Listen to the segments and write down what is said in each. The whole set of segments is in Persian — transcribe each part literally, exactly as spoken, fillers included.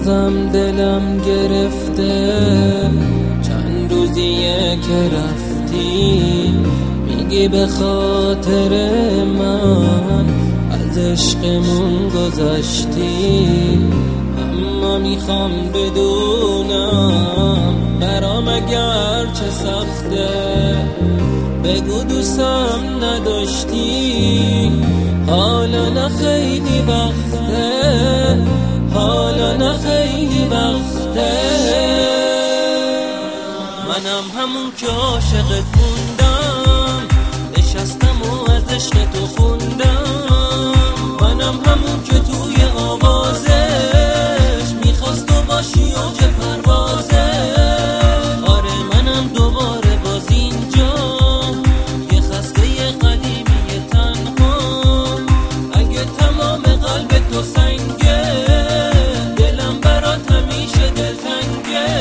بازم دلم گرفته، چند روزیه که رفتی، میگی به خاطر من از عشقمون گذشتی. اما میخوام بدونم برام اگر چه سخته، بگو دوستم نداشتی، حالا نه خیلی وقته، حالا نه خیلی وقته. منم همون که عاشقت موندم، نشستم و از عشق تو خوندم. منم همون که توی آوازش میخواست تو باشی اوج پروازش. آره منم دوباره باز اینجا، یه خسته قدیمی تنها. اگه تمام قلب تو سنگه، دلم برات همیشه دلتنگه.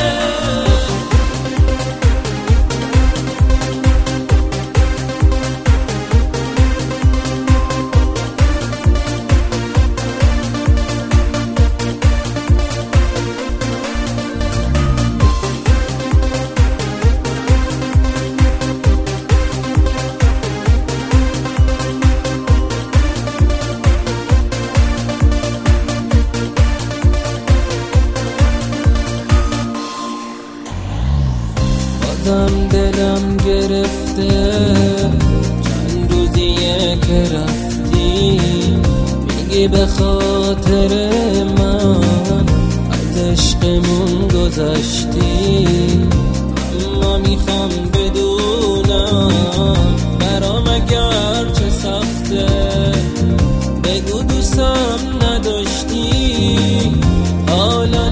بازم دلم گرفته، چند روزیه که رفتی، میگی به خاطر من از عشقمون گذشتی. اما میخوام بدونم برام اگر چه سخته، بگو دوستم نداشتی، حالا